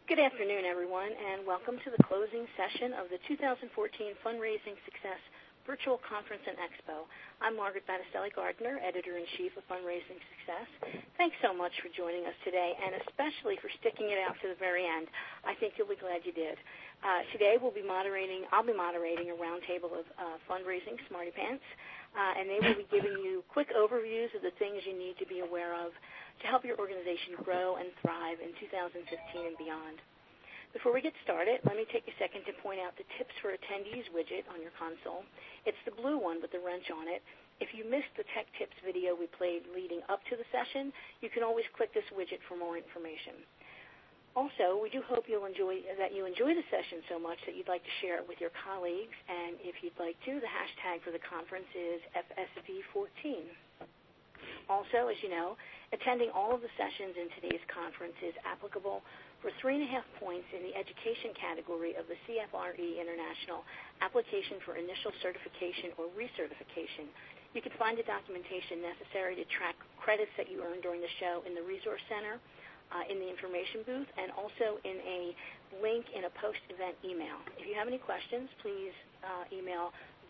Good afternoon, everyone, and welcome to the closing session of the 2014 Fundraising Success Virtual Conference and Expo. I'm Margaret Battistelli-Gardner, Editor-in-Chief of Fundraising Success. Thanks so much for joining us today, and especially for sticking it out to the very end. I think you'll be glad you did. Today I'll be moderating a roundtable of fundraising smarty pants, and they will be giving you quick overviews of the things you need to be aware of to help your organization grow and thrive in 2015 and beyond. Before we get started, let me take a second to point out the Tips for Attendees widget on your console. It's the blue one with the wrench on it. If you missed the Tech Tips video we played leading up to the session, you can always click this widget for more information. Also, we do hope you enjoy the session so much that you'd like to share it with your colleagues, and if you'd like to, the hashtag for the conference is FSV14. Also, as you know, attending all of the sessions in today's conference is applicable for 3.5 points in the education category of the CFRE International Application for Initial Certification or Recertification. You can find the documentation necessary to track credits that you earn during the show in the Resource Center, in the information booth, and also in a link in a post-event email. If you have any questions, please email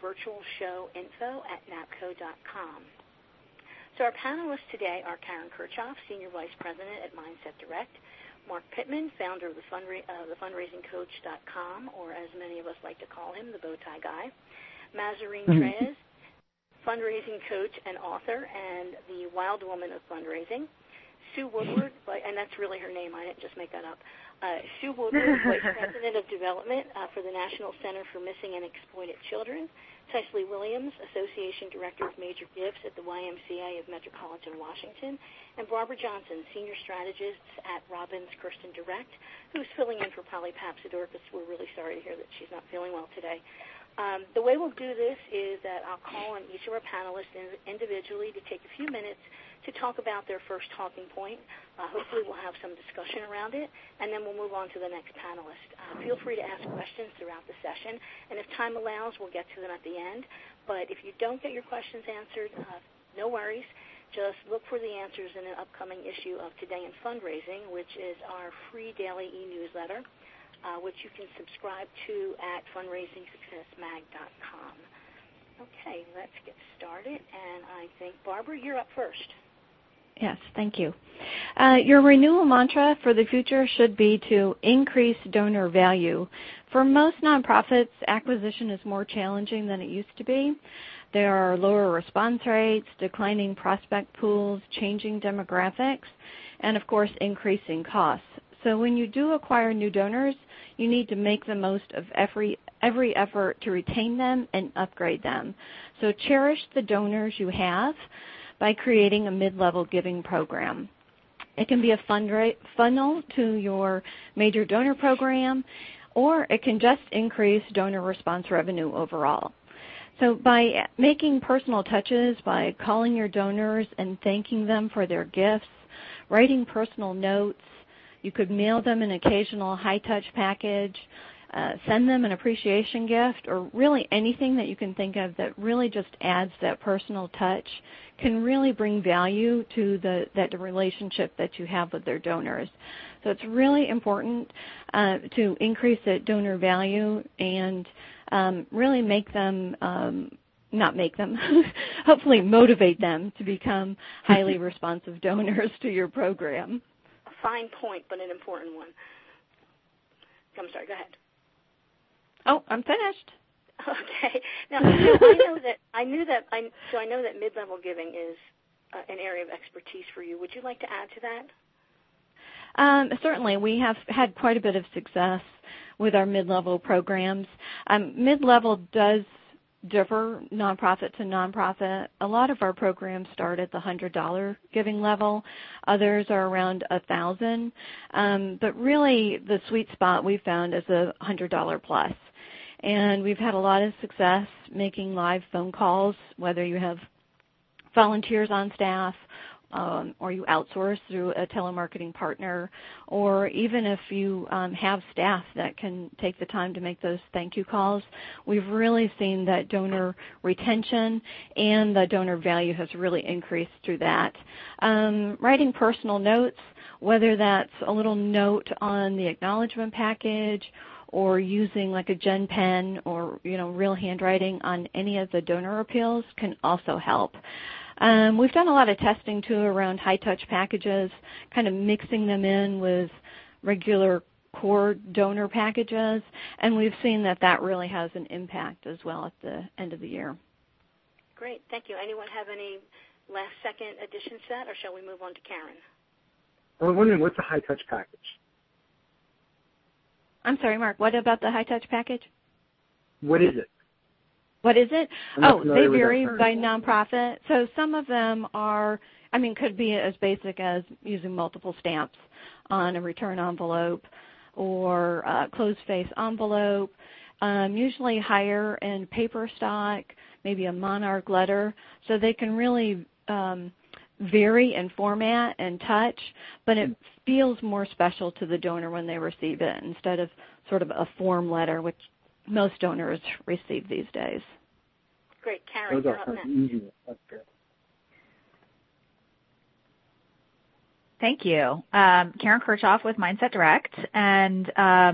virtualshowinfo@napco.com. So our panelists today are Karen Kirchhoff, Senior Vice President at Mindset Direct, Mark Pittman, founder of the fundraisingcoach.com, or as many of us like to call him, the Bowtie Guy, Mazarine Trez, fundraising coach and author, and the Wild Woman of Fundraising, Sue Woodward, and that's really her name, I didn't just make that up, Sue Woodward, Vice President of Development for the National Center for Missing and Exploited Children, Tysley Williams, Association Director of Major Gifts at the YMCA of Metropolitan Washington, and Barbara Johnson, Senior Strategist at Robbins Kirsten Direct, who's filling in for Polly Papsidorkis. We're really sorry to hear that she's not feeling well today. The way we'll do this is that I'll call on each of our panelists individually to take a few minutes to talk about their first talking point. Hopefully we'll have some discussion around it, and then we'll move on to the next panelist. Feel free to ask questions throughout the session, and if time allows, we'll get to them at the end. But if you don't get your questions answered, no worries. Just look for the answers in an upcoming issue of Today in Fundraising, which is our free daily e-newsletter, which you can subscribe to at fundraisingsuccessmag.com. Okay, let's get started, and I think, Barbara, you're up first. Yes, thank you. Your renewal mantra for the future should be to increase donor value. For most nonprofits, acquisition is more challenging than it used to be. There are lower response rates, declining prospect pools, changing demographics, and, of course, increasing costs. So when you do acquire new donors, you need to make the most of every effort to retain them and upgrade them. So cherish the donors you have by creating a mid-level giving program. It can be a funnel to your major donor program, or it can just increase donor response revenue overall. So by making personal touches, by calling your donors and thanking them for their gifts, writing personal notes, you could mail them an occasional high-touch package, send them an appreciation gift, or really anything that you can think of that really just adds that personal touch can really bring value to the relationship that you have with their donors. So it's really important to increase that donor value and really make them, hopefully motivate them to become highly responsive donors to your program. A fine point, but an important one. I'm sorry, go ahead. Oh, I'm finished. Okay. Now, I know that mid-level giving is an area of expertise for you. Would you like to add to that? Certainly. We have had quite a bit of success with our mid-level programs. Mid-level does differ nonprofit to nonprofit. A lot of our programs start at the $100 giving level. Others are around $1,000. But really, the sweet spot we found is a $100 plus. And we've had a lot of success making live phone calls, whether you have volunteers on staff, or you outsource through a telemarketing partner, or even if you have staff that can take the time to make those thank you calls, we've really seen that donor retention and the donor value has really increased through that. Writing personal notes, whether that's a little note on the acknowledgement package or using like a Gen Pen or, real handwriting on any of the donor appeals can also help. We've done a lot of testing, too, around high-touch packages, kind of mixing them in with regular core donor packages, and we've seen that really has an impact as well at the end of the year. Great. Thank you. Anyone have any last-second additions to that, or shall we move on to Karen? I'm wondering, what's a high-touch package? I'm sorry, Mark, what about the high-touch package? What is it? What is it? They vary by nonprofit. So some of them could be as basic as using multiple stamps on a return envelope or a closed-face envelope, usually higher in paper stock, maybe a monarch letter. So they can really vary in format and touch, but it feels more special to the donor when they receive it instead of sort of a form letter, which most donors receive these days. Great. Karen, you're up next. That's good. Thank you. Karen Kirchhoff with Mindset Direct. And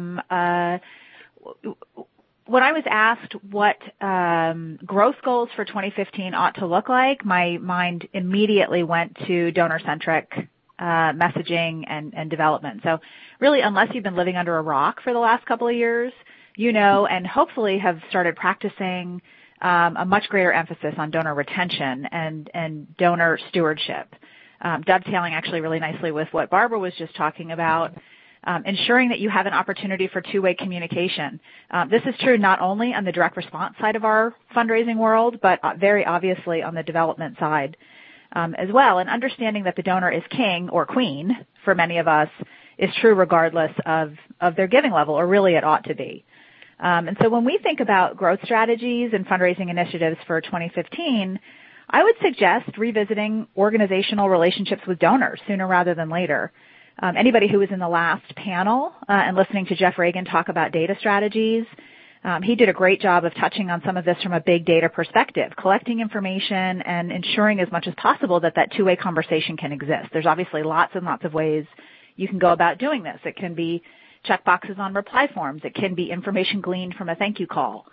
when I was asked what growth goals for 2015 ought to look like, my mind immediately went to donor-centric messaging and development. So really, unless you've been living under a rock for the last couple of years, and hopefully have started practicing a much greater emphasis on donor retention and donor stewardship, dovetailing actually really nicely with what Barbara was just talking about, ensuring that you have an opportunity for two-way communication. This is true not only on the direct response side of our fundraising world, but very obviously on the development side as well. And understanding that the donor is king or queen for many of us is true regardless of their giving level, or really it ought to be. And so when we think about growth strategies and fundraising initiatives for 2015, I would suggest revisiting organizational relationships with donors sooner rather than later. Anybody who was in the last panel and listening to Jeff Reagan talk about data strategies, he did a great job of touching on some of this from a big data perspective, collecting information and ensuring as much as possible that two-way conversation can exist. There's obviously lots and lots of ways you can go about doing this. It can be checkboxes on reply forms. It can be information gleaned from a thank you call.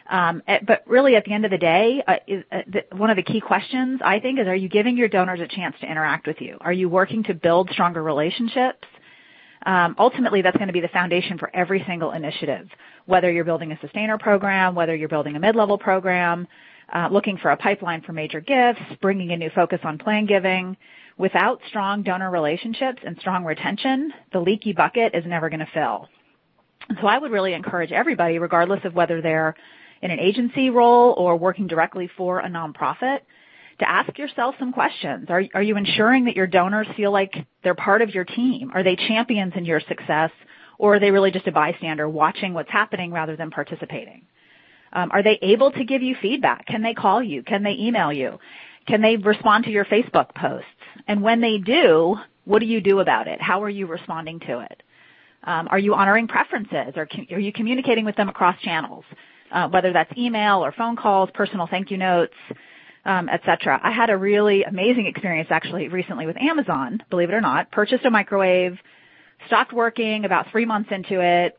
But really, at the end of the day, one of the key questions, I think, is, are you giving your donors a chance to interact with you? Are you working to build stronger relationships? Ultimately, that's going to be the foundation for every single initiative, whether you're building a sustainer program, whether you're building a mid-level program, looking for a pipeline for major gifts, bringing a new focus on plan giving. Without strong donor relationships and strong retention, the leaky bucket is never going to fill. And so I would really encourage everybody, regardless of whether they're in an agency role or working directly for a nonprofit, to ask yourself some questions. Are you ensuring that your donors feel like they're part of your team? Are they champions in your success, or are they really just a bystander watching what's happening rather than participating? Are they able to give you feedback? Can they call you? Can they email you? Can they respond to your Facebook posts? And when they do, what do you do about it? How are you responding to it? Are you honoring preferences? Or are you communicating with them across channels, whether that's email or phone calls, personal thank you notes, et cetera? I had a really amazing experience actually recently with Amazon, believe it or not. Purchased a microwave, stopped working about 3 months into it,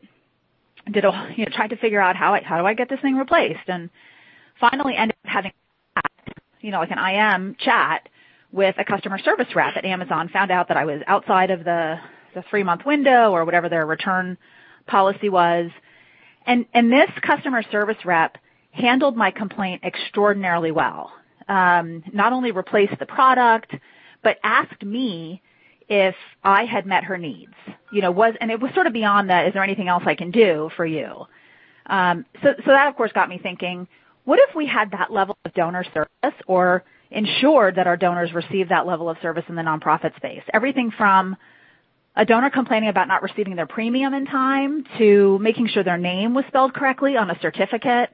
tried to figure out how do I get this thing replaced, and finally ended up having like an IM chat with a customer service rep at Amazon. Found out that I was outside of the 3-month window or whatever their return policy was. And this customer service rep handled my complaint extraordinarily well. Not only replaced the product, but asked me if I had met her needs. And it was sort of beyond that, is there anything else I can do for you? So that, of course, got me thinking, what if we had that level of donor service, or ensured that our donors receive that level of service in the nonprofit space? Everything from a donor complaining about not receiving their premium in time to making sure their name was spelled correctly on a certificate.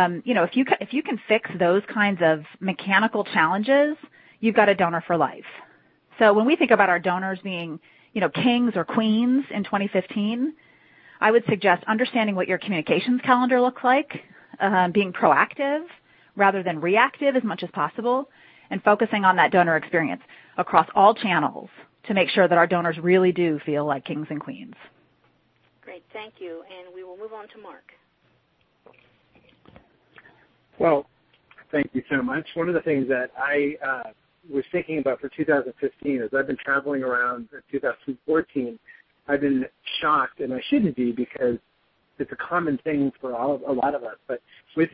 If you can fix those kinds of mechanical challenges, you've got a donor for life. So when we think about our donors being, kings or queens in 2015, I would suggest understanding what your communications calendar looks like, being proactive rather than reactive as much as possible, and focusing on that donor experience across all channels to make sure that our donors really do feel like kings and queens. Great, thank you. And we will move on to Mark. Well, thank you so much. One of the things that I was thinking about for 2015 is I've been traveling around in 2014. I've been shocked, and I shouldn't be because it's a common thing for a lot of us. But with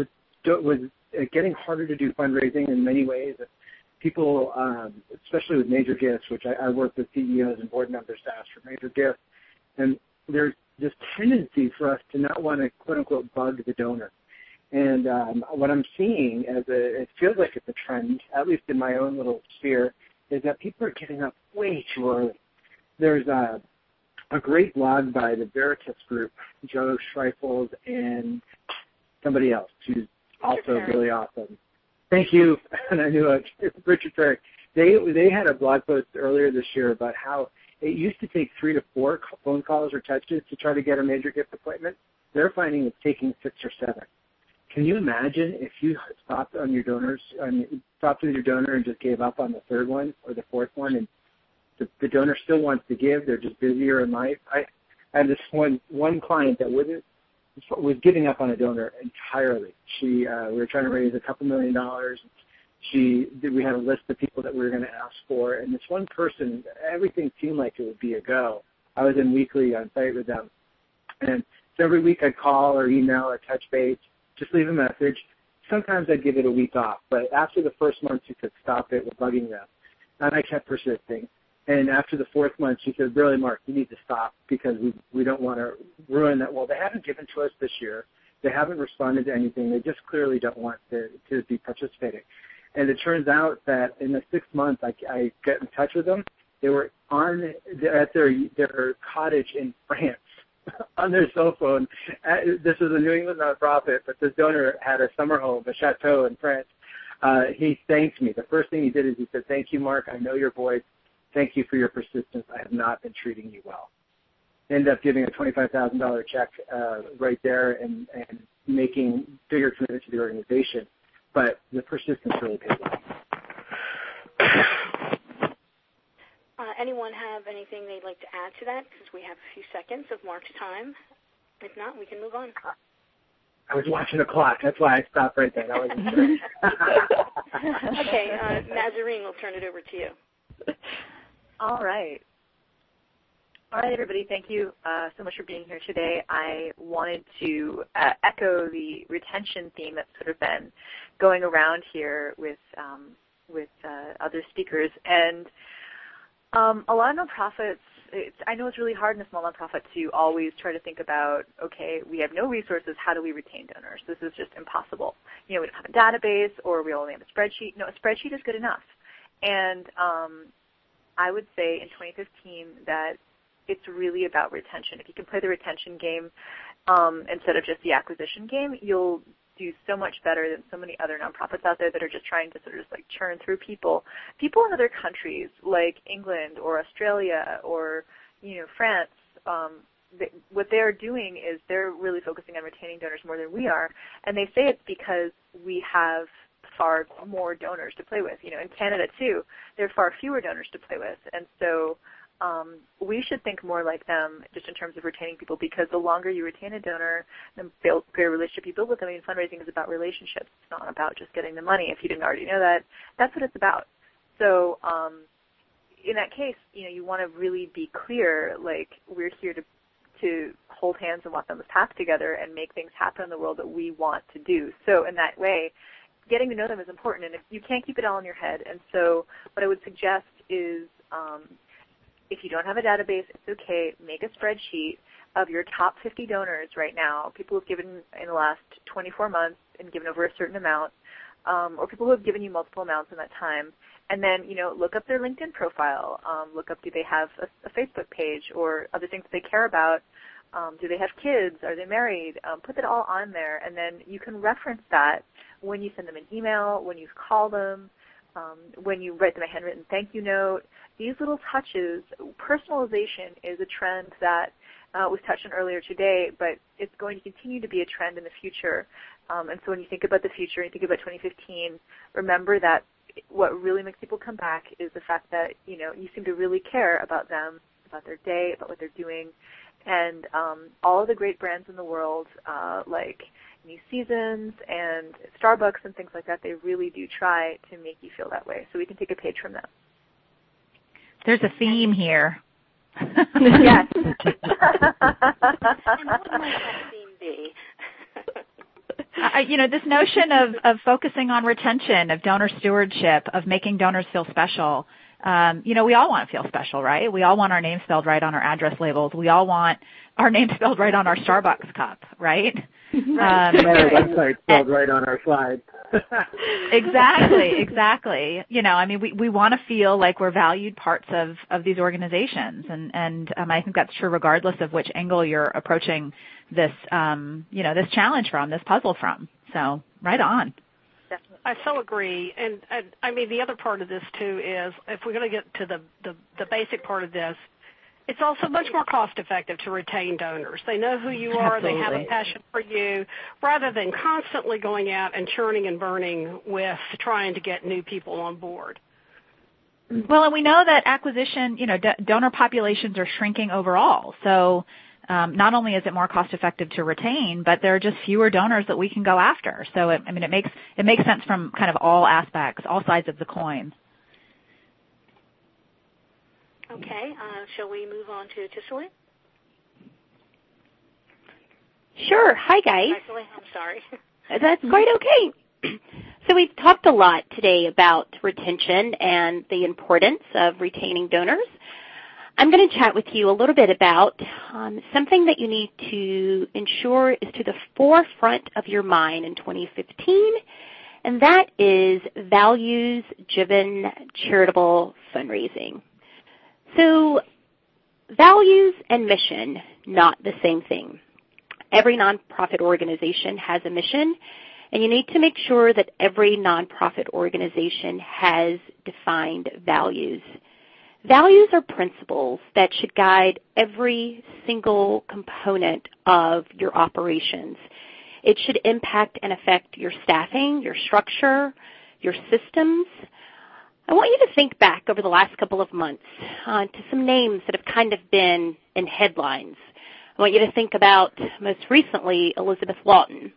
getting harder to do fundraising in many ways, people, especially with major gifts, which I work with CEOs and board members to ask for major gifts, and there's this tendency for us to not want to, quote unquote, bug the donor. And what I'm seeing it feels like it's a trend, at least in my own little sphere, is that people are getting up way too early. There's a great blog by the Veritas Group, Joe Schreifels and somebody else who's also really awesome. Thank you. And I knew Richard Perry. They had a blog post earlier this year about how it used to take 3 to 4 phone calls or touches to try to get a major gift appointment. They're finding it's taking 6 or 7. Can you imagine if you stopped with your donor and just gave up on the 3rd one or the 4th one, and the donor still wants to give, they're just busier in life? I had this one client that was giving up on a donor entirely. We were trying to raise a couple $1 million. We had a list of people that we were going to ask for, and this one person, everything seemed like it would be a go. I was in weekly on site with them, and so every week I'd call or email or touch base, just leave a message. Sometimes I'd give it a week off, but after the first month, she said, stop it, we're bugging them. And I kept persisting. And after the 4th month, she said, really, Mark, you need to stop because we don't want to ruin that. Well, they haven't given to us this year. They haven't responded to anything. They just clearly don't want to be participating. And it turns out that in the 6th month, I get in touch with them. They were at their cottage in France on their cell phone. This is a New England nonprofit, but this donor had a summer home, a chateau in France. He thanked me. The first thing he did is he said, thank you, Mark. I know your voice. Thank you for your persistence. I have not been treating you well. Ended up giving a $25,000 check right there and making bigger commitment to the organization. But the persistence really paid off. Anyone have anything they'd like to add to that? Because we have a few seconds of Mark's time. If not, we can move on. I was watching the clock. That's why I stopped right there. That was Okay, Nazarene, we'll turn it over to you. All right. All right, everybody. Thank you so much for being here today. I wanted to echo the retention theme that's sort of been going around here with other speakers. And a lot of nonprofits, I know it's really hard in a small nonprofit to always try to think about, okay, we have no resources, how do we retain donors? This is just impossible. We don't have a database or we only have a spreadsheet. No, a spreadsheet is good enough. And I would say in 2015 that it's really about retention. If you can play the retention game instead of just the acquisition game, you'll do so much better than so many other nonprofits out there that are just trying to sort of just like churn through people. People in other countries like England or Australia or France, what they're doing is they're really focusing on retaining donors more than we are, and they say it's because we have far more donors to play with. In Canada too, there are far fewer donors to play with, and so we should think more like them just in terms of retaining people, because the longer you retain a donor, the greater relationship you build with them. Fundraising is about relationships. It's not about just getting the money. If you didn't already know that, that's what it's about. So in that case, you want to really be clear, like we're here to hold hands and walk down this path together and make things happen in the world that we want to do. So in that way, getting to know them is important, and you can't keep it all in your head. And so what I would suggest is if you don't have a database, it's okay. Make a spreadsheet of your top 50 donors right now, people who have given in the last 24 months and given over a certain amount, or people who have given you multiple amounts in that time. And then, look up their LinkedIn profile. Look up, do they have a Facebook page or other things that they care about? Do they have kids? Are they married? Put that all on there, and then you can reference that when you send them an email, when you call them, when you write them a handwritten thank you note. These little touches, personalization is a trend that was touched on earlier today, but it's going to continue to be a trend in the future. And so when you think about the future and you think about 2015, remember that what really makes people come back is the fact that, you seem to really care about them, about their day, about what they're doing. And all of the great brands in the world, like New Seasons and Starbucks and things like that, they really do try to make you feel that way. So we can take a page from them. There's a theme here. Yes. And what might that theme be? This notion of focusing on retention, of donor stewardship, of making donors feel special. We all want to feel special, right? We all want our name spelled right on our address labels. We all want our name spelled right on our Starbucks cup, right? Our website spelled right on our slide. Exactly. We want to feel like we're valued parts of these organizations, and I think that's true regardless of which angle you're approaching this, this challenge from, this puzzle from. So, right on. Definitely. I so agree, and I mean the other part of this too is if we're going to get to the basic part of this, it's also much more cost effective to retain donors. They know who you are, Absolutely. They have a passion for you, rather than constantly going out and churning and burning with trying to get new people on board. Well, and we know that acquisition, donor populations are shrinking overall. So not only is it more cost effective to retain, but there are just fewer donors that we can go after. So it makes sense from kind of all aspects, all sides of the coin. Okay, shall we move on to Cicely? Sure. Hi, guys. Cicely, I'm sorry. That's quite okay. So we've talked a lot today about retention and the importance of retaining donors. I'm going to chat with you a little bit about something that you need to ensure is to the forefront of your mind in 2015, and that is values-driven charitable fundraising. So values and mission, not the same thing. Every nonprofit organization has a mission, and you need to make sure that every nonprofit organization has defined values. Values are principles that should guide every single component of your operations. It should impact and affect your staffing, your structure, your systems. I want you to think back over the last couple of months to some names that have kind of been in headlines. I want you to think about, most recently, Elizabeth Lawton,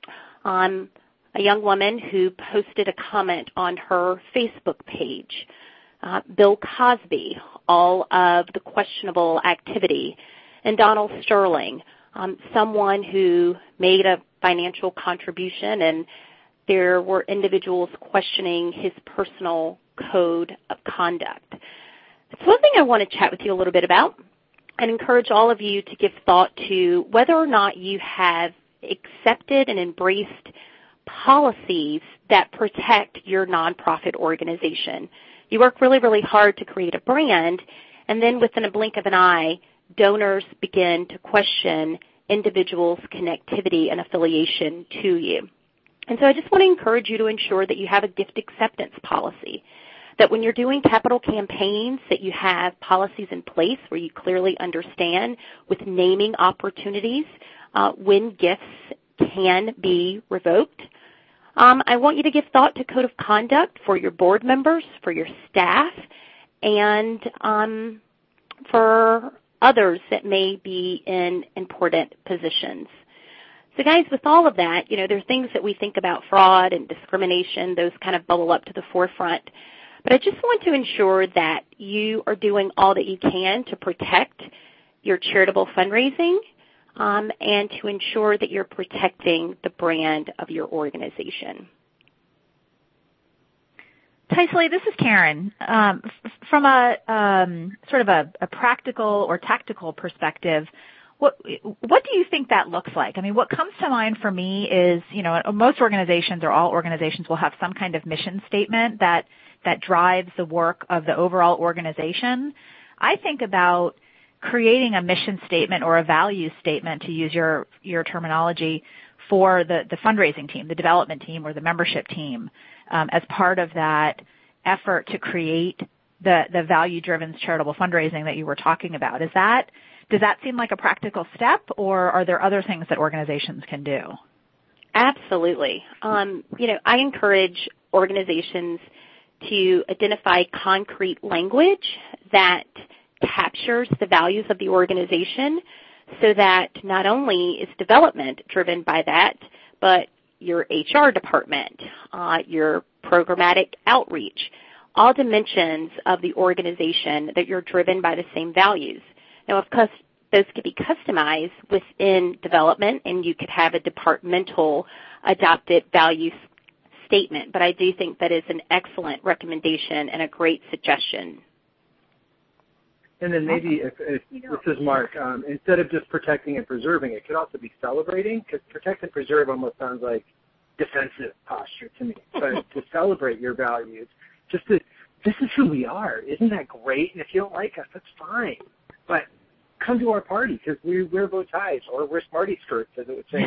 a young woman who posted a comment on her Facebook page. Bill Cosby, all of the questionable activity, and Donald Sterling, someone who made a financial contribution, and there were individuals questioning his personal code of conduct. It's one thing I want to chat with you a little bit about and encourage all of you to give thought to whether or not you have accepted and embraced policies that protect your nonprofit organization. You work really, really hard to create a brand, and then within a blink of an eye, donors begin to question individuals' connectivity and affiliation to you. And so I just want to encourage you to ensure that you have a gift acceptance policy, that when you're doing capital campaigns, that you have policies in place where you clearly understand with naming opportunities when gifts can be revoked. I want you to give thought to code of conduct for your board members, for your staff, and for others that may be in important positions. So guys, with all of that, there are things that we think about fraud and discrimination, those kind of bubble up to the forefront. But I just want to ensure that you are doing all that you can to protect your charitable fundraising and to ensure that you're protecting the brand of your organization. Cicely, this is Karen. From a sort of a practical or tactical perspective, what do you think that looks like? I mean, what comes to mind for me is, most organizations or all organizations will have some kind of mission statement that drives the work of the overall organization. I think about creating a mission statement or a value statement, to use your terminology, for the fundraising team, the development team, or the membership team as part of that effort to create the value-driven charitable fundraising that you were talking about. Does that seem like a practical step, or are there other things that organizations can do? Absolutely. I encourage organizations to identify concrete language that captures the values of the organization so that not only is development driven by that, but your HR department, your programmatic outreach, all dimensions of the organization that you're driven by the same values. Now, of course, those could be customized within development, and you could have a departmental adopted value statement, but I do think that is an excellent recommendation and a great suggestion. And then maybe if this is Mark, instead of just protecting and preserving, it could also be celebrating, because protect and preserve almost sounds like defensive posture to me. But to celebrate your values, this is who we are. Isn't that great? And if you don't like us, that's fine. But come to our party, because we wear bow ties, or wear Smarty skirts, as it would say.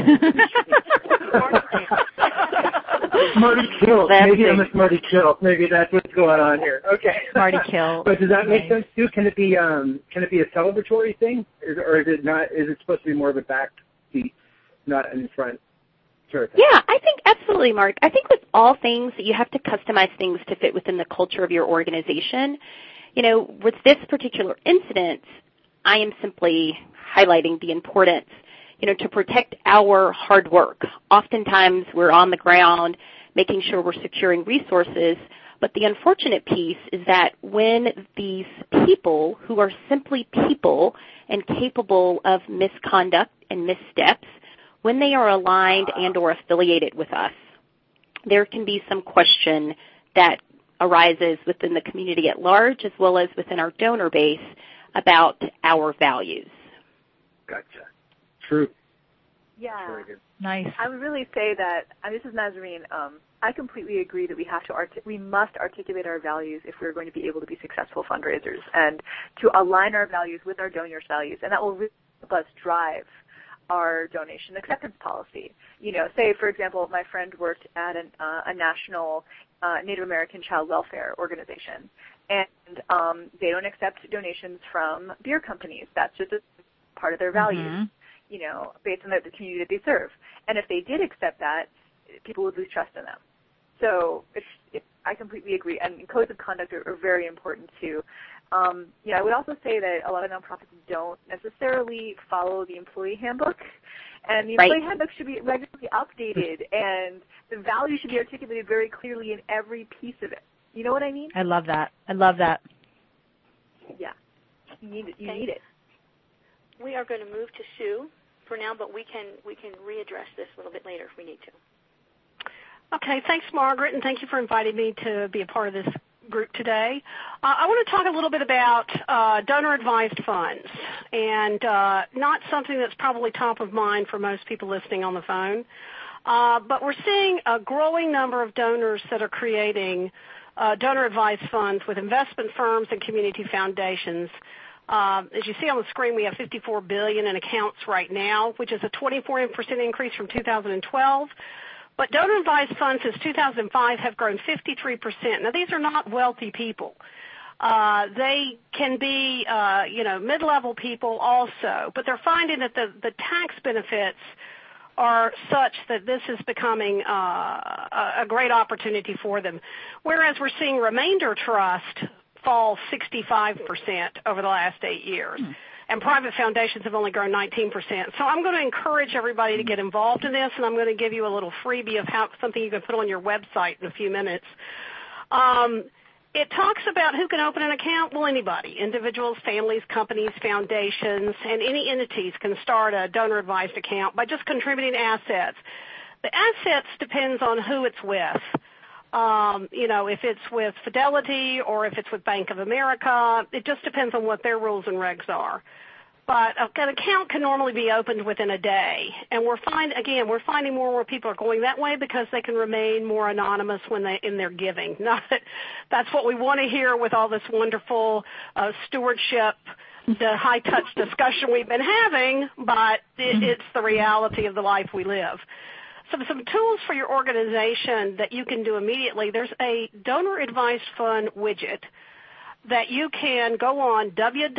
Smarty kilt. Maybe I'm a Smarty kilt. Maybe that's what's going on here. Okay. Smarty kilt. But does that make sense too? Can it be a celebratory thing, or is it not? Is it supposed to be more of a back seat, not in front? Sure. Yeah, I think absolutely, Mark. I think with all things, you have to customize things to fit within the culture of your organization. With this particular incident, I am simply highlighting the importance, to protect our hard work. Oftentimes we're on the ground making sure we're securing resources, but the unfortunate piece is that when these people who are simply people and capable of misconduct and missteps, when they are aligned and or affiliated with us, there can be some question that arises within the community at large as well as within our donor base about our values. Gotcha. True. Yeah. Nice. I would really say that, this is Nazarene, I completely agree that we must articulate our values if we're going to be able to be successful fundraisers, and to align our values with our donors' values, and that will really help us drive our donation acceptance policy. Say, for example, my friend worked at a national Native American child welfare organization, and they don't accept donations from beer companies. That's just a part of their values, based on the community that they serve. And if they did accept that, people would lose trust in them. So I completely agree. And codes of conduct are very important too. I would also say that a lot of nonprofits don't necessarily follow the employee handbook, and the employee handbook should be regularly updated, and the values should be articulated very clearly in every piece of it. You know what I mean? I love that. Yeah. You need it. We are going to move to Sue for now, but we can readdress this a little bit later if we need to. Okay, thanks, Margaret, and thank you for inviting me to be a part of this group today. I want to talk a little bit about donor-advised funds, and not something that's probably top of mind for most people listening on the phone, but we're seeing a growing number of donors that are creating donor-advised funds with investment firms and community foundations. As you see on the screen, we have $54 billion in accounts right now, which is a 24% increase from 2012. But donor-advised funds since 2005 have grown 53%. Now, these are not wealthy people. They can be, mid-level people also. But they're finding that the tax benefits are such that this is becoming a great opportunity for them. Whereas we're seeing remainder trust fall 65% over the last 8 years. And private foundations have only grown 19%. So I'm going to encourage everybody to get involved in this, and I'm going to give you a little freebie of something you can put on your website in a few minutes. It talks about who can open an account. Well, anybody, individuals, families, companies, foundations, and any entities can start a donor-advised account by just contributing assets. The assets depends on who it's with. If it's with Fidelity or if it's with Bank of America, it just depends on what their rules and regs are. But an account can normally be opened within a day. And we're finding more and more people are going that way because they can remain more anonymous in their giving. Not that that's what we want to hear with all this wonderful stewardship, the high-touch discussion we've been having, but it's the reality of the life we live. some tools for your organization that you can do immediately. There's a donor advised fund widget that you can go on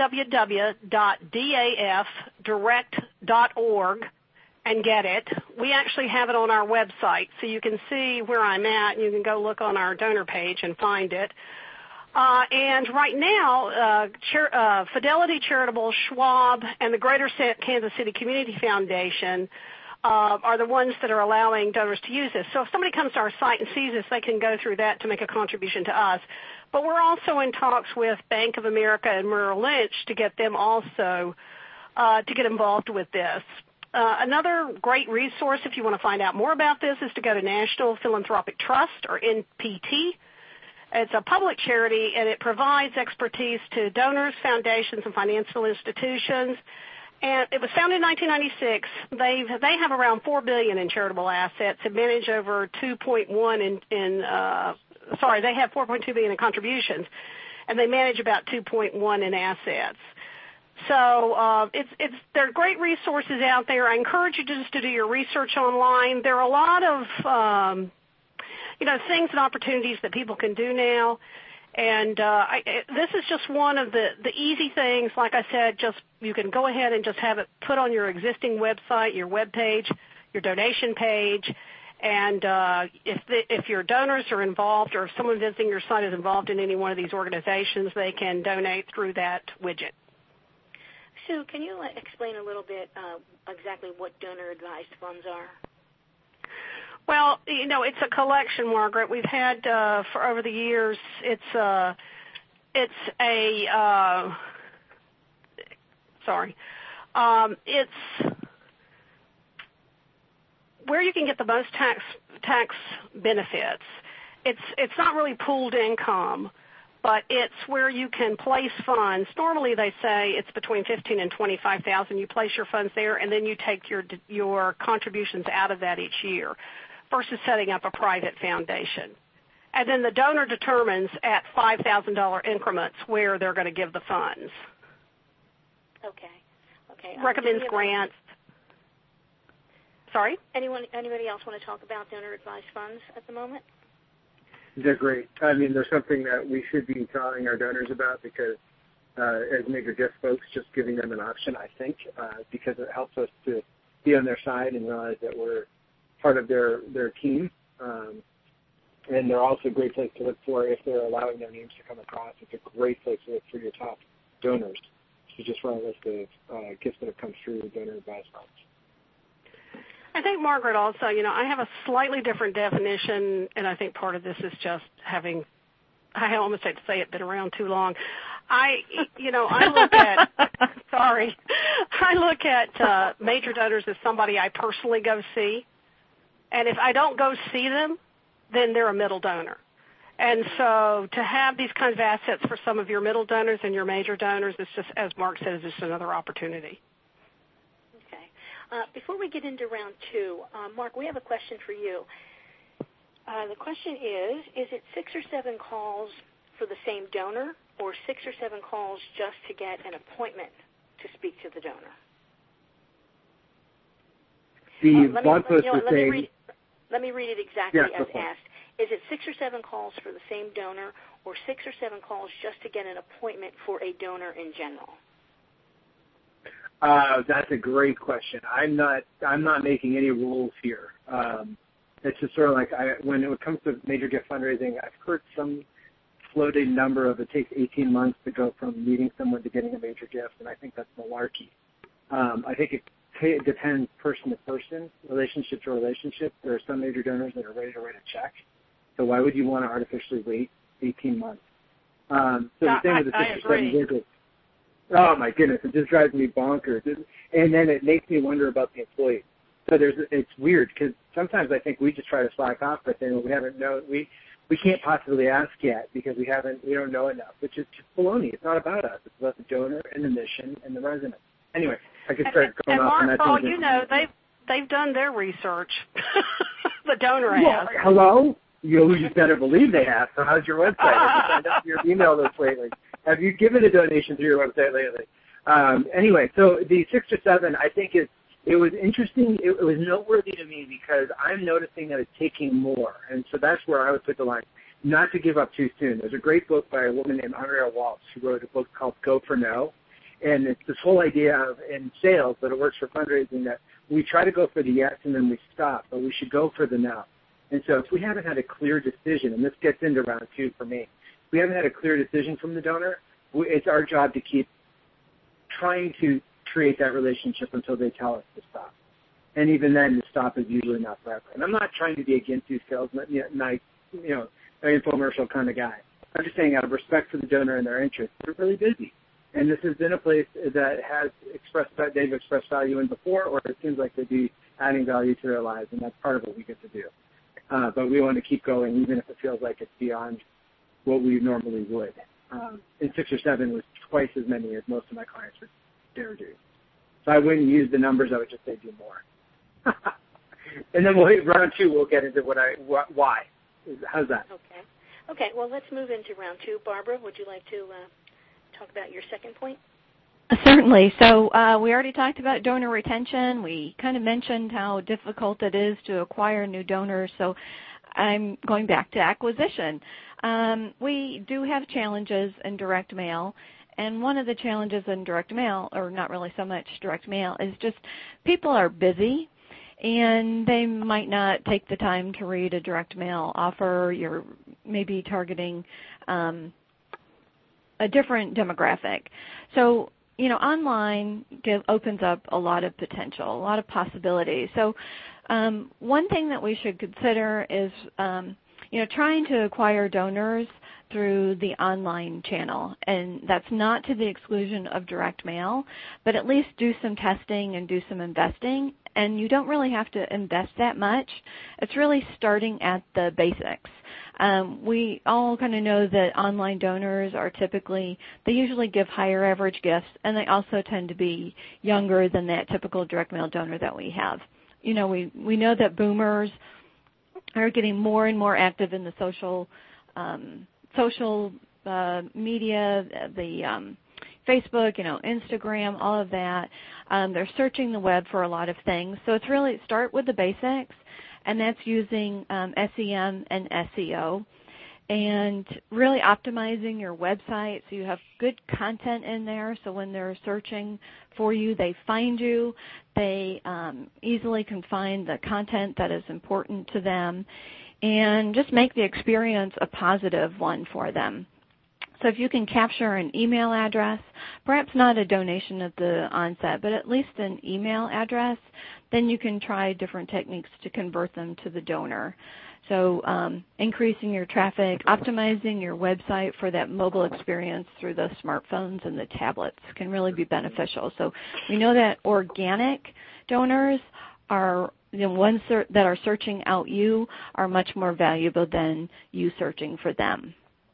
www.dafdirect.org and get it. We actually have it on our website, so you can see where I'm at, and you can go look on our donor page and find it. And right now, Fidelity Charitable, Schwab, and the Greater Kansas City Community Foundation are the ones that are allowing donors to use this. So if somebody comes to our site and sees this, they can go through that to make a contribution to us. But we're also in talks with Bank of America and Merrill Lynch to get them also to get involved with this. Another great resource, if you want to find out more about this, is to go to National Philanthropic Trust, or NPT. It's a public charity, and it provides expertise to donors, foundations, and financial institutions. And it was founded in 1996. They have around $4 billion in charitable assets and manage over 2.1 they have $4.2 billion in contributions, and they manage about 2.1 in assets. So there are great resources out there. I encourage you just to do your research online. There are a lot of things and opportunities that people can do now. And this is just one of the easy things. Like I said, just you can go ahead and just have it put on your existing website, your web page, your donation page. And if your donors are involved, or if someone visiting your site is involved in any one of these organizations, they can donate through that widget. Sue, can you explain a little bit exactly what donor-advised funds are? Well, it's a collection, Margaret. We've had for over the years. It's where you can get the most tax benefits. It's not really pooled income, but it's where you can place funds. Normally, they say it's between $15,000 and $25,000. You place your funds there, and then you take your contributions out of that each year, versus setting up a private foundation. And then the donor determines at $5,000 increments where they're going to give the funds. Okay. Recommends grants. Sorry? Anybody else want to talk about donor-advised funds at the moment? They're great. I mean, they're something that we should be telling our donors about, because as major gift folks, just giving them an option, I think, because it helps us to be on their side and realize that we're part of their team. And they're also a great place to look for if they're allowing their names to come across. It's a great place to look for your top donors. So just run a list of gifts that have come through donor-advised funds. I think, Margaret, also, I have a slightly different definition, and I think part of this is just having, I almost hate to say it, been around too long. I look at, I look at major donors as somebody I personally go see. And if I don't go see them, then they're a middle donor. And so to have these kinds of assets for some of your middle donors and your major donors, is just, as Mark said, is just another opportunity. Before we get into round two, Mark, we have a question for you. The question is it 6 or 7 calls for the same donor, or 6 or 7 calls just to get an appointment to speak to the donor? Let me read it exactly as asked. Is it 6 or 7 calls for the same donor, or 6 or 7 calls just to get an appointment for a donor in general? That's a great question. I'm not making any rules here. It's just sort of like when it comes to major gift fundraising, I've heard some floating number of it takes 18 months to go from meeting someone to getting a major gift, and I think that's malarkey. I think it depends person to person, relationship to relationship. There are some major donors that are ready to write a check, so why would you want to artificially wait 18 months? So the thing with the 6 or 7 visits. Oh my goodness, it just drives me bonkers, and then it makes me wonder about the employee. So it's weird, because sometimes I think we just try to slack off by saying, well, we can't possibly ask yet because we don't know enough, which is just baloney. It's not about us. It's about the donor and the mission and the resident. Anyway, I could start going off on that. And Mark, they've done their research. The donor has. Hello? You better believe they have. So how's your website? Have you signed up for your email list lately? Have you given a donation through your website lately? Anyway, so the 6 or 7, I think, is it was interesting. It was noteworthy to me because I'm noticing that it's taking more. And so that's where I would put the line, not to give up too soon. There's a great book by a woman named Andrea Waltz who wrote a book called Go for No. And it's this whole idea of, in sales, but it works for fundraising, that we try to go for the yes and then we stop, but we should go for the no. And so if we haven't had a clear decision, and this gets into round 2 for me, if we haven't had a clear decision from the donor, it's our job to keep trying to create that relationship until they tell us to stop. And even then, the stop is usually not forever. And I'm not trying to be against these sales, nice, an infomercial kind of guy. I'm just saying out of respect for the donor and their interests, they're really busy. And this has been a place that has they've expressed value in before, or it seems like they'd be adding value to their lives, and that's part of what we get to do. But we want to keep going, even if it feels like it's beyond what we normally would. And 6 or 7 was twice as many as most of my clients would dare do. So I wouldn't use the numbers. I would just say do more. And then round 2, we'll get into why. How's that? Okay. Well, let's move into round 2. Barbara, would you like to talk about your second point? Certainly. So we already talked about donor retention. We kind of mentioned how difficult it is to acquire new donors. So I'm going back to acquisition. We do have challenges in direct mail. And one of the challenges in direct mail, or not really so much direct mail, is just people are busy and they might not take the time to read a direct mail offer. You're maybe targeting a different demographic. So, online opens up a lot of potential, a lot of possibilities. So one thing that we should consider is, trying to acquire donors through the online channel. And that's not to the exclusion of direct mail, but at least do some testing and do some investing. And you don't really have to invest that much. It's really starting at the basics. We all kind of know that online donors are they usually give higher average gifts, and they also tend to be younger than that typical direct mail donor that we have. We know that boomers are getting more and more active in the social media, the Facebook, Instagram, all of that. They're searching the web for a lot of things. So it's really start with the basics, and that's using SEM and SEO, and really optimizing your website so you have good content in there. So when they're searching for you, they find you. They easily can find the content that is important to them, and just make the experience a positive one for them. So if you can capture an email address, perhaps not a donation at the onset, but at least an email address, then you can try different techniques to convert them to the donor. So increasing your traffic, optimizing your website for that mobile experience through the smartphones and the tablets can really be beneficial. So we know that organic donors are ones that are searching out you are much more valuable than you searching for them.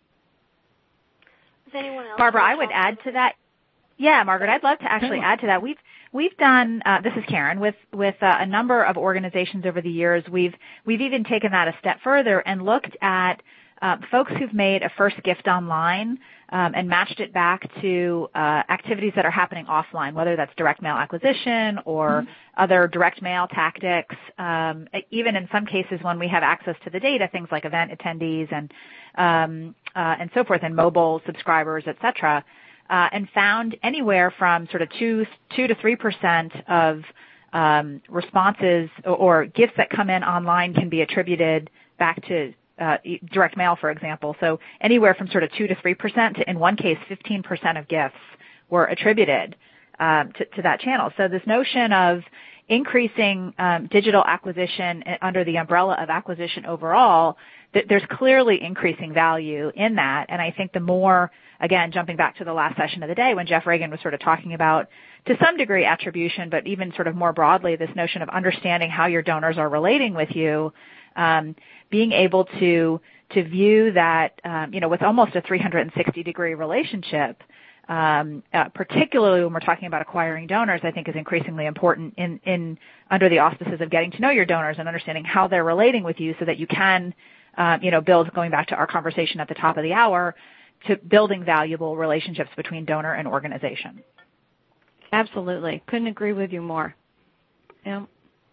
Anyone else? Barbara, I would add to that. Yeah, Margaret, I'd love to actually add to that. We've done this is Karen with a number of organizations over the years. We've even taken that a step further and looked at folks who've made a first gift online and matched it back to activities that are happening offline, whether that's direct mail acquisition or other direct mail tactics. Even in some cases when we have access to the data, things like event attendees and so forth, and mobile subscribers, et cetera, and found anywhere from sort of 2 to 3% of responses or gifts that come in online can be attributed back to direct mail, for example. So anywhere from sort of 2 to 3% to, in one case, 15% of gifts were attributed to that channel. So this notion of increasing digital acquisition under the umbrella of acquisition overall, there's clearly increasing value in that. And I think the more, again, jumping back to the last session of the day when Jeff Reagan was sort of talking about, to some degree, attribution, but even sort of more broadly, this notion of understanding how your donors are relating with you, being able to view that, with almost a 360-degree relationship, particularly when we're talking about acquiring donors, I think is increasingly important in under the auspices of getting to know your donors and understanding how they're relating with you so that you can, build, going back to our conversation at the top of the hour, to building valuable relationships between donor and organization. Absolutely. Couldn't agree with you more. Yeah.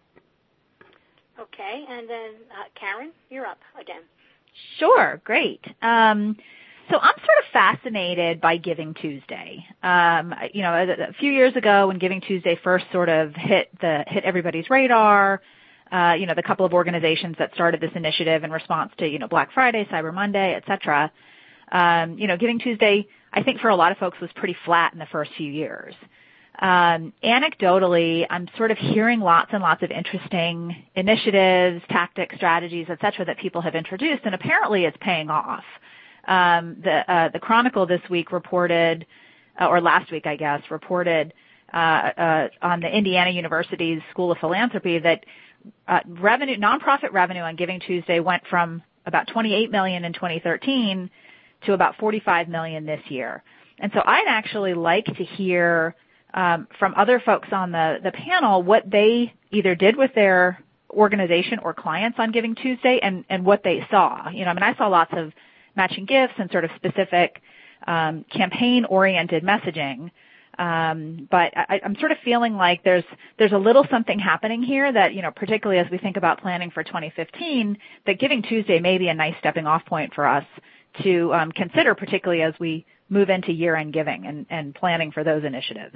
Okay, and then Karen, you're up again. Sure, great. So I'm sort of fascinated by Giving Tuesday. A few years ago when Giving Tuesday first sort of hit everybody's radar, the couple of organizations that started this initiative in response to, Black Friday, Cyber Monday, et cetera, Giving Tuesday, I think for a lot of folks was pretty flat in the first few years. Anecdotally, I'm sort of hearing lots and lots of interesting initiatives, tactics, strategies, et cetera, that people have introduced, and apparently it's paying off. The Chronicle this week reported, or last week, I guess, reported on the Indiana University's School of Philanthropy that nonprofit revenue on Giving Tuesday went from about $28 million in 2013 to about $45 million this year. And so I'd actually like to hear from other folks on the panel what they either did with their organization or clients on Giving Tuesday and what they saw. I saw lots of matching gifts and sort of specific campaign-oriented messaging. But I'm sort of feeling like there's a little something happening here that, particularly as we think about planning for 2015, that Giving Tuesday may be a nice stepping off point for us to consider, particularly as we move into year-end giving and planning for those initiatives.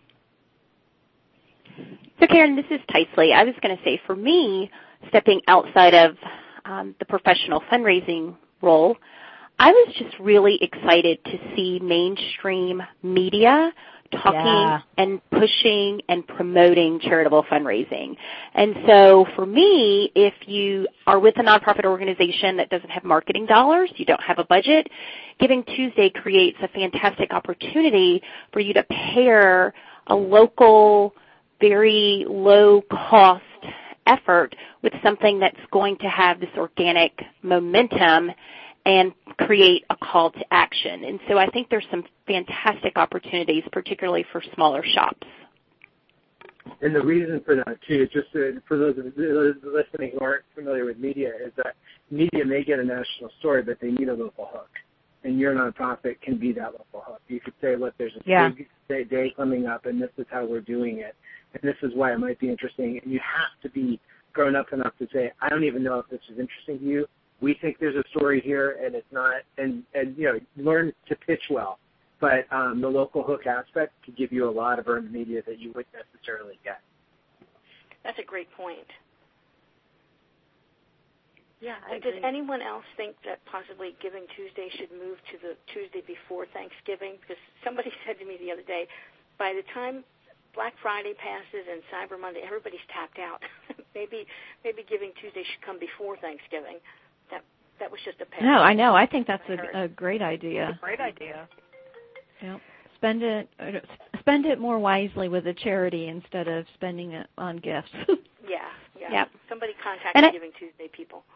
So, Karen, this is Tysley. I was going to say, for me, stepping outside of the professional fundraising role, I was just really excited to see mainstream media talking and pushing and promoting charitable fundraising. And so for me, if you are with a nonprofit organization that doesn't have marketing dollars, you don't have a budget, Giving Tuesday creates a fantastic opportunity for you to pair a local, very low-cost effort with something that's going to have this organic momentum and create a call to action. And so I think there's some fantastic opportunities, particularly for smaller shops. And the reason for that, too, just for those listening who aren't familiar with media, is that media may get a national story, but they need a local hook. And your nonprofit can be that local hook. You could say, look, there's a big day coming up, and this is how we're doing it. And this is why it might be interesting. And you have to be grown up enough to say, I don't even know if this is interesting to you. We think there's a story here, and it's not. And learn to pitch well. But the local hook aspect could give you a lot of earned media that you wouldn't necessarily get. That's a great point. Yeah, does anyone else think that possibly Giving Tuesday should move to the Tuesday before Thanksgiving? Because somebody said to me the other day, by the time Black Friday passes and Cyber Monday, everybody's tapped out. maybe Giving Tuesday should come before Thanksgiving. That was just a pass. No, I know. I think that's a great idea. It's a great idea. Yeah. Spend it more wisely with a charity instead of spending it on gifts. Yeah. Yep. Somebody contact Giving Tuesday people.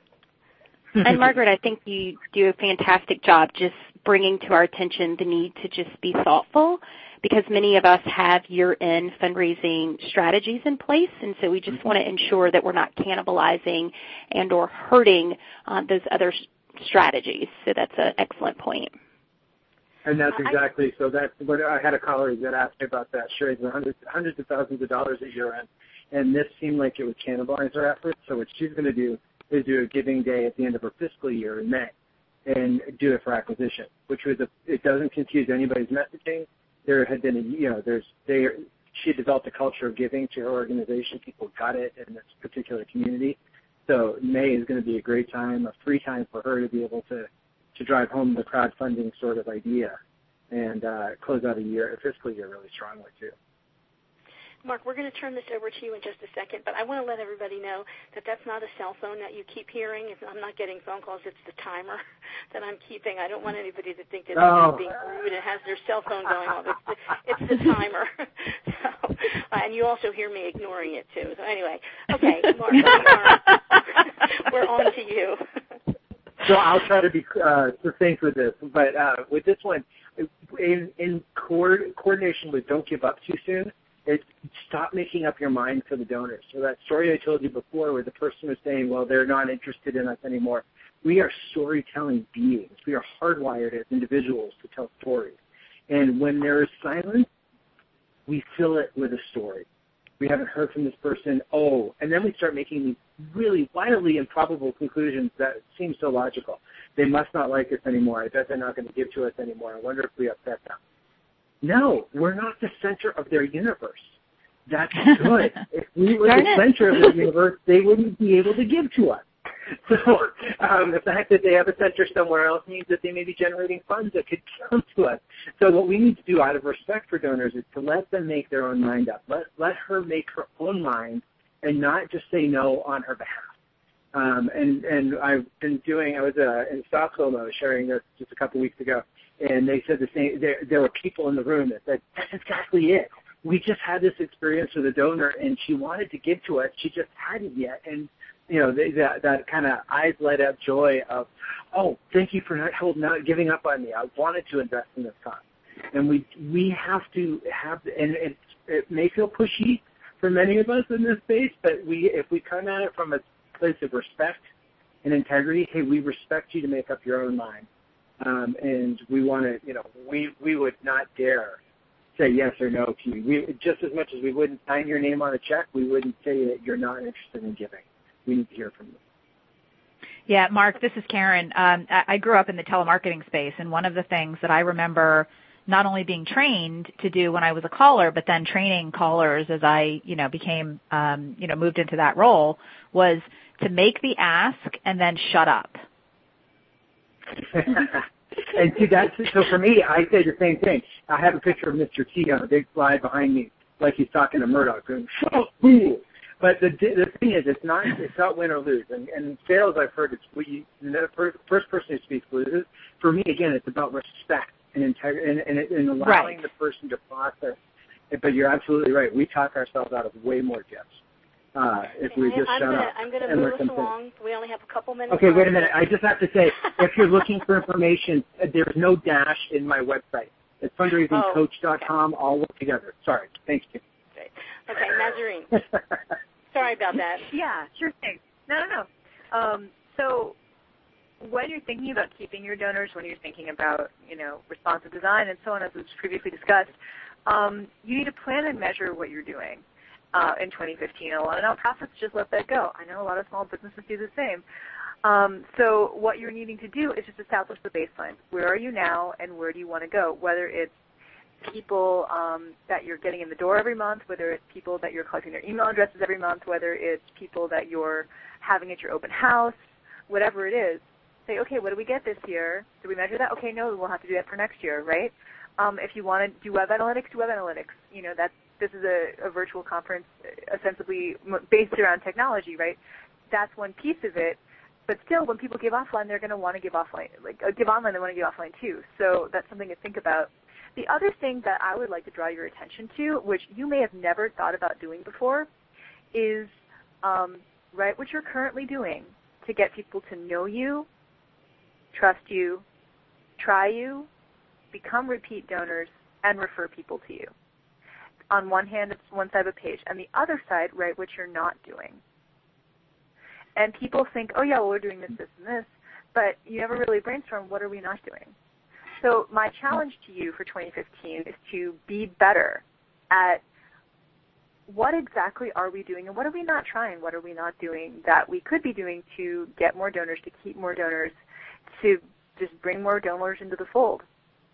And Margaret, I think you do a fantastic job just bringing to our attention the need to just be thoughtful, because many of us have year-end fundraising strategies in place, and so we just want to ensure that we're not cannibalizing and or hurting those other strategies. So that's an excellent point. And that's exactly, so that's what I had a colleague that asked me about that. She raises hundreds of thousands of dollars at year-end, and this seemed like it would cannibalize her efforts. So what she's going to do is do a giving day at the end of her fiscal year in May and do it for acquisition, which was it doesn't confuse anybody's messaging. There had been she developed a culture of giving to her organization. People got it in this particular community. So May is going to be a great time, a free time for her to be able to drive home the crowdfunding sort of idea and close out a fiscal year really strongly too. Mark, we're going to turn this over to you in just a second, but I want to let everybody know that that's not a cell phone that you keep hearing. I'm not getting phone calls. It's the timer that I'm keeping. I don't want anybody to think that I'm being rude and has their cell phone going off. It's the timer. So, and you also hear me ignoring it, too. So anyway, okay, Mark, we're on to you. So I'll try to be succinct with this, but with this one, in coordination with Don't Give Up Too Soon, it's stop making up your mind for the donors. So that story I told you before where the person was saying, well, they're not interested in us anymore. We are storytelling beings. We are hardwired as individuals to tell stories. And when there is silence, we fill it with a story. We haven't heard from this person. Oh, and then we start making these really wildly improbable conclusions that seem so logical. They must not like us anymore. I bet they're not going to give to us anymore. I wonder if we upset them. No, we're not the center of their universe. That's good. If we were the center of their universe, they wouldn't be able to give to us. So the fact that they have a center somewhere else means that they may be generating funds that could come to us. So what we need to do out of respect for donors is to let them make their own mind up. Let her make her own mind and not just say no on her behalf. And I've been doing, I was in Stockholm, I was sharing this just a couple weeks ago, and they said the same, there were people in the room that said, that's exactly it. We just had this experience with a donor, and she wanted to give to us, she just hadn't yet. And you know, that kind of eyes light up joy of, oh, thank you for not giving up on me. I wanted to invest in this cause. And we have to have, and it may feel pushy for many of us in this space, but if we come at it from a place of respect and integrity, hey, we respect you to make up your own mind. And we want to, you know, we would not dare say yes or no to you. We, just as much as we wouldn't sign your name on a check, we wouldn't say that you're not interested in giving. We need to hear from you. Yeah, Mark, this is Karen. I grew up in the telemarketing space, and one of the things that I remember not only being trained to do when I was a caller, but then training callers as I, you know, became, moved into that role, was to make the ask and then shut up. And see, so for me, I say the same thing. I have a picture of Mr. T on a big slide behind me, like he's talking to Murdoch, going, "Boo." But the thing is, it's not win or lose. And in sales, I've heard the first person who speaks loses. For me, again, it's about respect and integrity and allowing the person to process. But you're absolutely right. We talk ourselves out of way more gifts if we just shut up. I'm going to move us along. We only have a couple minutes. Okay, wait a minute. I just have to say, if you're looking for information, there's no dash in my website. It's fundraisingcoach.com, all work together. Sorry. Thank you. Okay, Nazarene. Sorry about that. Yeah, sure thing. No. So when you're thinking about keeping your donors, when you're thinking about, responsive design and so on, as was previously discussed, you need to plan and measure what you're doing in 2015. A lot of nonprofits just let that go. I know a lot of small businesses do the same. So what you're needing to do is just establish the baseline. Where are you now, and where do you want to go? Whether it's people that you're getting in the door every month, whether it's people that you're collecting their email addresses every month, whether it's people that you're having at your open house, whatever it is, say, okay, what do we get this year? Do we measure that? Okay, no, we'll have to do that for next year, right? If you want to do web analytics, do web analytics. This is a virtual conference ostensibly based around technology, right? That's one piece of it. But still, when people give offline, they're going to want to give offline. Give online, they want to give offline too. So that's something to think about. The other thing that I would like to draw your attention to, which you may have never thought about doing before, is what you're currently doing to get people to know you, trust you, try you, become repeat donors, and refer people to you. On one hand, it's one side of a page. On the other side, what you're not doing. And people think, oh, yeah, well, we're doing this, this, and this, but you never really brainstorm, what are we not doing? So my challenge to you for 2015 is to be better at what exactly are we doing and what are we not trying, what are we not doing that we could be doing to get more donors, to keep more donors, to just bring more donors into the fold,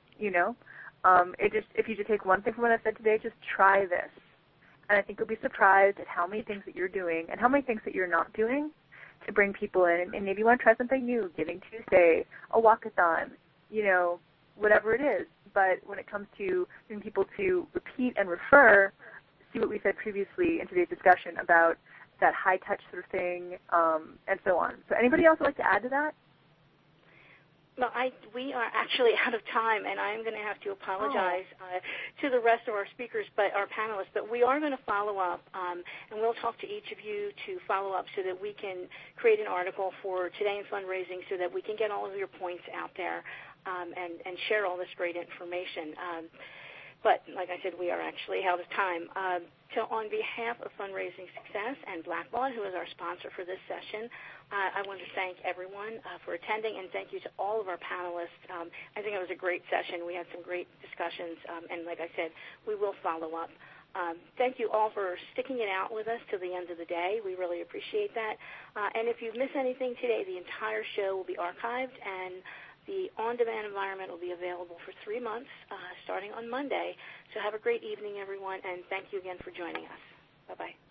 if you just take one thing from what I said today, just try this. And I think you'll be surprised at how many things that you're doing and how many things that you're not doing to bring people in. And maybe you want to try something new, Giving Tuesday, a walkathon, whatever it is. But when it comes to getting people to repeat and refer, see what we said previously in today's discussion about that high-touch sort of thing, and so on. So anybody else would like to add to that? Well, we are actually out of time, and I'm going to have to apologize to the rest of our speakers, our panelists. But we are going to follow up, and we'll talk to each of you to follow up so that we can create an article for Today in Fundraising so that we can get all of your points out there and share all this great information. But like I said, we are actually out of time. So on behalf of Fundraising Success and Blackbaud, who is our sponsor for this session, I want to thank everyone for attending, and thank you to all of our panelists. I think it was a great session. We had some great discussions, and like I said, we will follow up. Thank you all for sticking it out with us to the end of the day. We really appreciate that. And if you've missed anything today, the entire show will be archived, and the on-demand environment will be available for 3 months starting on Monday. So have a great evening, everyone, and thank you again for joining us. Bye-bye.